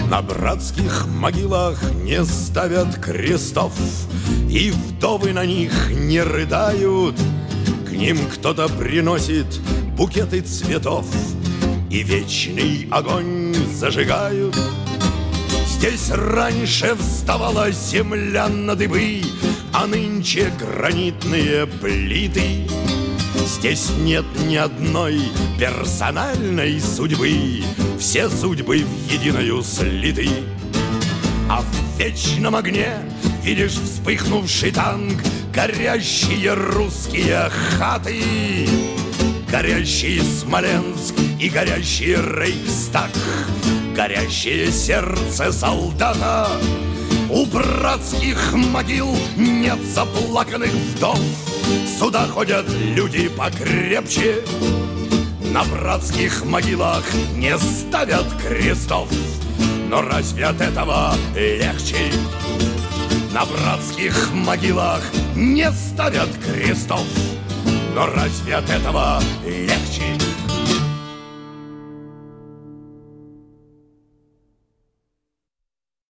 На братских могилах не ставят крестов, и вдовы на них не рыдают. К ним кто-то приносит букеты цветов, и вечный огонь зажигают. Здесь раньше вставала земля на дыбы, а нынче гранитные плиты. Здесь нет ни одной персональной судьбы, все судьбы в единую слиты. А в вечном огне видишь вспыхнувший танк, горящие русские хаты, горящий Смоленск и горящий Рейхстаг, горящее сердце солдата. У братских могил нет заплаканных вдов, сюда ходят люди покрепче. На братских могилах не ставят крестов, но разве от этого легче? На братских могилах не ставят крестов, но разве от этого легче?